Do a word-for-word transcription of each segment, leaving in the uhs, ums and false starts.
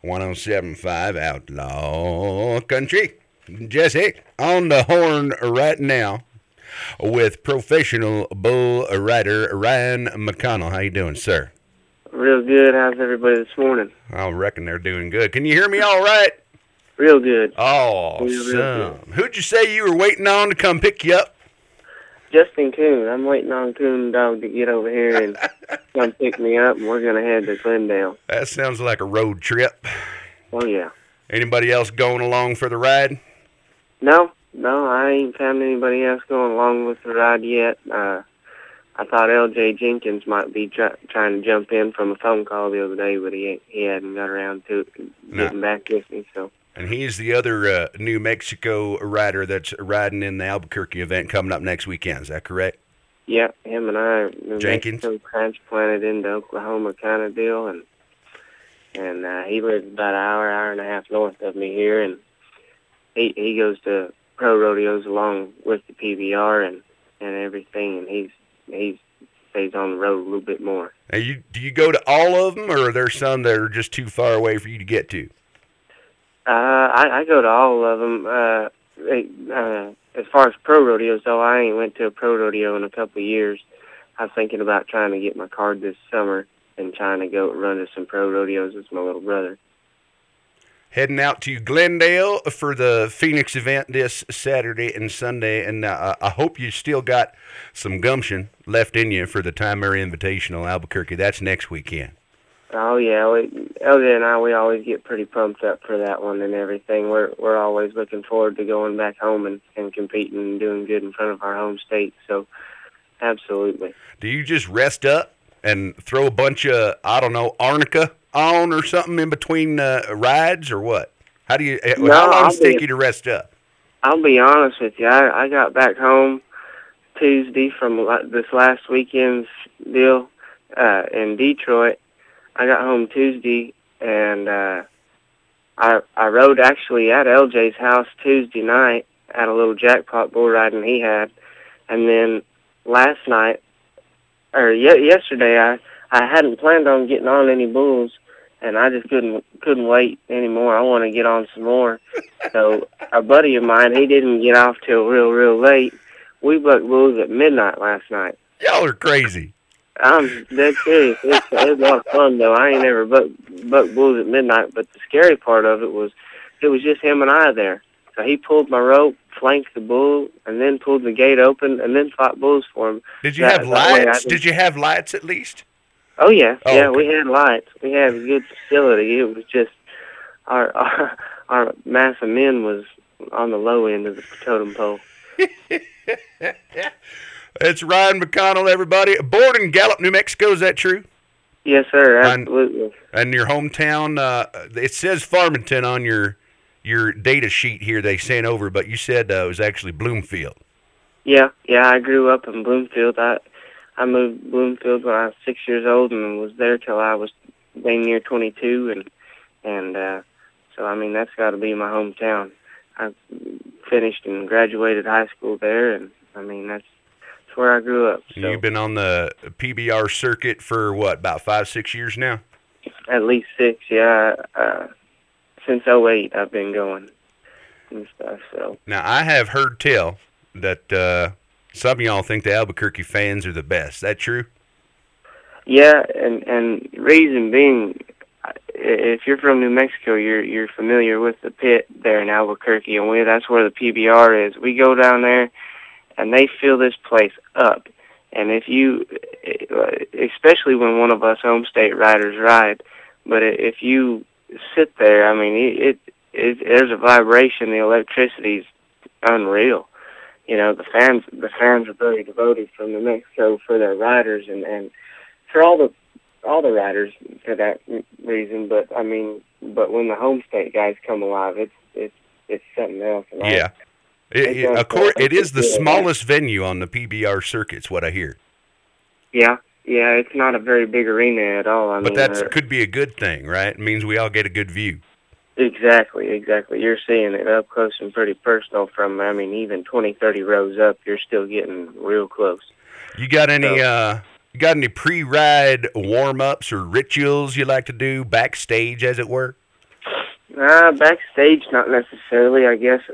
one oh seven point five Outlaw Country. Jesse on the horn right now with professional bull rider Ryan McConnell. How you doing, sir? Real good. How's everybody this morning? I reckon they're doing good. Can you hear me all right? Real good. Real, real good. Awesome. Who'd you say you were waiting on to come pick you up? Justin Coon. I'm waiting on Coon Dog to get over here and come pick me up, and we're going to head to Glendale. That sounds like a road trip. Oh, yeah. Anybody else going along for the ride? No, no, I ain't found anybody else going along with the ride yet. Uh, I thought L J Jenkins might be try- trying to jump in from a phone call the other day, but he he hadn't got around to it, getting No. back with me, so. And he's the other uh, New Mexico rider that's riding in the Albuquerque event coming up next weekend. Is that correct? Yeah, him and I are New Jenkins? Mexico transplanted into Oklahoma kind of deal, and and uh, he lives about an hour, hour and a half north of me here, and he he goes to pro rodeos along with the P B R and, and everything, and he's he stays on the road a little bit more. Now you, do you go to all of them, or are there some that are just too far away for you to get to? Uh, I, I go to all of them. Uh, they, uh, as far as pro rodeos, though, I ain't went to a pro rodeo in a couple of years. I was thinking about trying to get my card this summer and trying to go run to some pro rodeos with my little brother. Heading out to Glendale for the Phoenix event this Saturday and Sunday, and uh, I hope you still got some gumption left in you for the Time Mary Invitational Albuquerque. That's next weekend. Oh yeah, we, L J and I, we always get pretty pumped up for that one and everything. We're we're always looking forward to going back home and, and competing and doing good in front of our home state. So, absolutely. Do you just rest up and throw a bunch of, I don't know, arnica on or something in between uh, rides, or what? How do you? No, how long I'll does it take be- you to rest up? I'll be honest with you. I, I got back home Tuesday from la- this last weekend's deal uh, in Detroit. I got home Tuesday, and uh, I I rode actually at L J's house Tuesday night at a little jackpot bull riding he had, and then last night or ye- yesterday I I hadn't planned on getting on any bulls, and I just couldn't couldn't wait anymore. I want to get on some more. So a buddy of mine, he didn't get off till real real late. We bucked bulls at midnight last night. Y'all are crazy. I'm dead serious. It, it was a lot of fun, though. I ain't ever buck, buck bulls at midnight, but the scary part of it was it was just him and I there. So he pulled my rope, flanked the bull, and then pulled the gate open, and then fought bulls for him. Did you That- have that way I lights? didn't- Did you have lights at least? Oh, yeah. Oh, yeah, okay. we had lights. We had a good facility. It was just our, our, our mass of men was on the low end of the totem pole. It's Ryan McConnell, everybody. Born in Gallup, New Mexico. Is that true? Yes, sir. Ryan- Absolutely. And your hometown, uh, it says Farmington on your your data sheet here they sent over, but you said uh, it was actually Bloomfield. Yeah, yeah. I grew up in Bloomfield. I I moved to Bloomfield when I was six years old and was there till I was dang near twenty-two, and and uh, so I mean that's got to be my hometown. I finished and graduated high school there, and I mean that's that's where I grew up. So You've been on the P B R circuit for what, about five, six years now? at least six, yeah. Uh, since oh eight, I've been going and stuff. So Now, I have heard tell that uh, some of y'all think the Albuquerque fans are the best. Is that true? yeah, and and reason being, if you're from New Mexico, you're you're familiar with the pit there in Albuquerque, and we that's where the P B R is. We go down there, and they fill this place up. And if you, especially when one of us home state riders ride, but if you sit there, I mean, it, it, it there's a vibration. The electricity's unreal. You know, the fans the fans are very devoted from New Mexico for their riders and and for all the all the riders for that reason. But I mean, but when the home state guys come alive, it's it's it's something else. And Yeah. I, It, it, of course, it is the smallest venue on the P B R circuit's what I hear. Yeah, yeah, it's not a very big arena at all. I But mean, that uh, could be a good thing, right? It means we all get a good view. exactly, exactly. You're seeing it up close and pretty personal from, I mean, even twenty, thirty rows up, you're still getting real close. You got any So- uh you got any pre-ride warm-ups or rituals you like to do backstage, as it were? Uh, backstage, not necessarily. I guess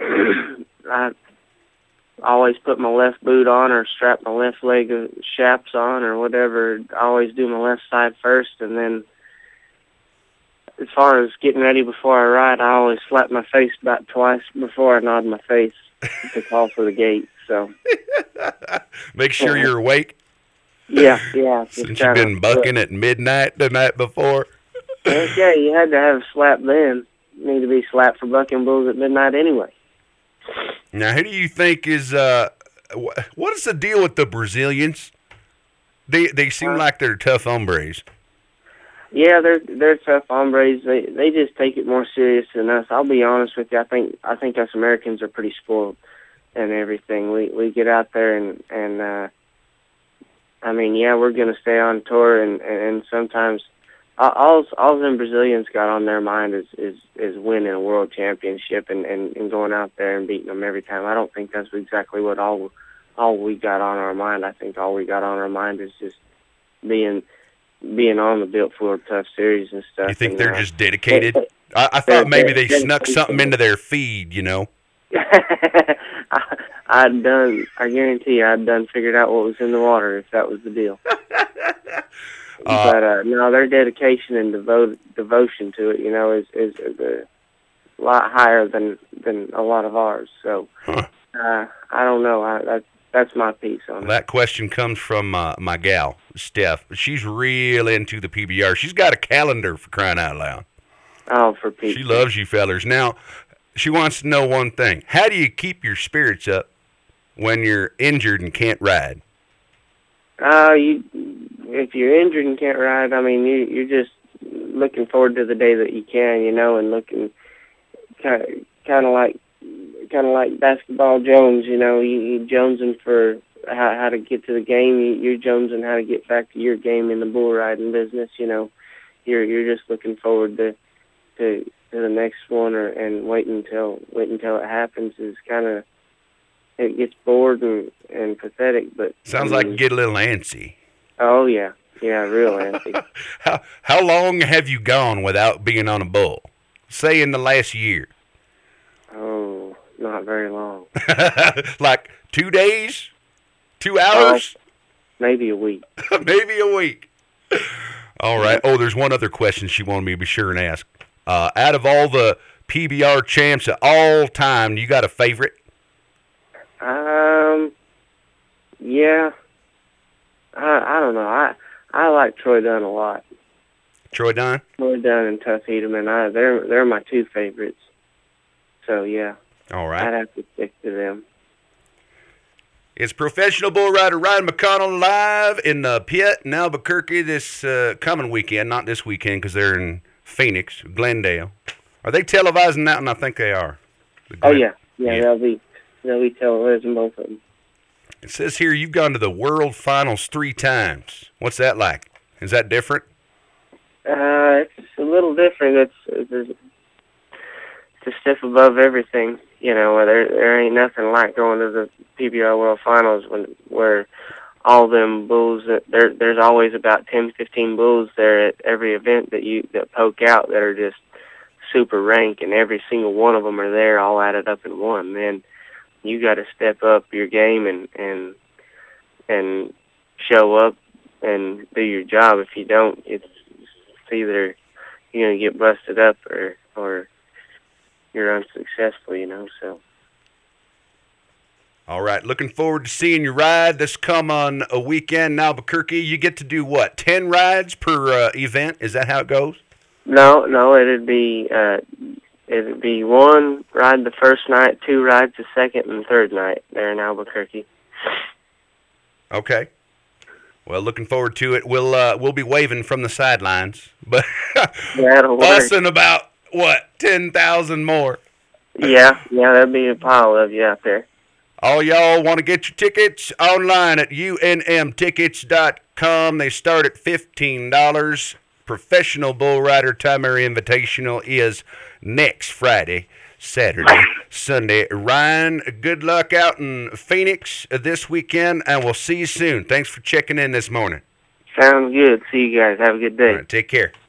I always put my left boot on or strap my left leg of chaps on or whatever. I always do my left side first, and then as far as getting ready before I ride, I always slap my face about twice before I nod my face to call for the gate. So make sure you're awake. Yeah, yeah. Since you've been bucking at midnight the night before. Okay, you had to have a slap then. You need to be slapped for bucking bulls at midnight anyway. Now, who do you think is, uh, wh- what is the deal with the Brazilians? They they seem uh, like they're tough hombres. Yeah, they're they're tough hombres. They they just take it more serious than us. I'll be honest with you. I think I think us Americans are pretty spoiled and everything. We we get out there and and uh, I mean, yeah, we're gonna stay on tour, and and sometimes all all them Brazilians got on their mind is is is winning a world championship and and and going out there and beating them every time. I don't think that's exactly what all all we got on our mind. I think all we got on our mind is just being. being on the Built Ford Tough series and stuff. You think and, they're uh, just dedicated? They, I, I thought maybe they snuck something into their feed, you know? I, I'd done, I guarantee you, I'd done figured out what was in the water if that was the deal. uh, but, uh, no, their dedication and devote, devotion to it, you know, is, is, is a lot higher than, than a lot of ours. So, huh. uh, I don't know. I, that's, That's my piece on well, it. That question comes from uh, my gal, Steph. She's real into the P B R. She's got a calendar, for crying out loud. Oh, for Pete. She loves you fellers. Now, she wants to know one thing. How do you keep your spirits up when you're injured and can't ride? Uh, you, if you're injured and can't ride, I mean, you, you're just looking forward to the day that you can, you know, and looking kind of, kind of like, kind of like basketball Jones, you know, you, you jonesing for how, how to get to the game. You, you're jonesing how to get back to your game in the bull riding business. You know, you're you're just looking forward to to, to the next one, or and waiting until wait until it happens. Is kind of it gets bored and, and pathetic. But sounds I mean, like you get a little antsy. Oh yeah, yeah, real antsy. how how long have you gone without being on a bull? Say in the last year. Oh. Not very long. Like two days? Two hours? Uh, maybe a week. Maybe a week. All right. Oh, there's one other question she wanted me to be sure and ask. Uh, out of all the P B R champs of all time, you got a favorite? Um, yeah. I I don't know. I I like Troy Dunn a lot. Troy Dunn? Troy Dunn and Tuff Hedeman. I they're they're my two favorites. So yeah. All right. I'd have to stick to them. It's professional bull rider Ryan McConnell live in the pit in Albuquerque this uh, coming weekend. Not this weekend because they're in Phoenix, Glendale. Are they televising that? And I think they are. The oh yeah, yeah, yeah. They'll be they'll be televising both of them. It says here you've gone to the World Finals three times. What's that like? Is that different? Uh, it's a little different. It's it's, it's a step above everything. You know, where there there ain't nothing like going to the P B R World Finals when where all them bulls that there there's always about ten, fifteen bulls there at every event that you that poke out that are just super rank, and every single one of them are there all added up in one. Then you got to step up your game and and and show up and do your job. If you don't, it's, it's either you're gonna get busted up or or you're unsuccessful, you know, so. All right, looking forward to seeing you ride this come on a weekend in Albuquerque. You get to do what, ten rides per uh, event? Is that how it goes? No, no, it'd be uh, it'd be one ride the first night, two rides the second and third night there in Albuquerque. Okay. Well, looking forward to it. We'll uh, we'll be waving from the sidelines, but busting about what ten thousand more. Yeah, yeah, there'd be a pile of you out there. All y'all want to get your tickets online at U N M tickets dot com. They start at fifteen dollars. Professional Bull Rider Time Mary Invitational is next Friday, Saturday, Sunday. Ryan, good luck out in Phoenix this weekend, and we'll see you soon. Thanks for checking in this morning. Sounds good. See you guys. Have a good day. All right, take care.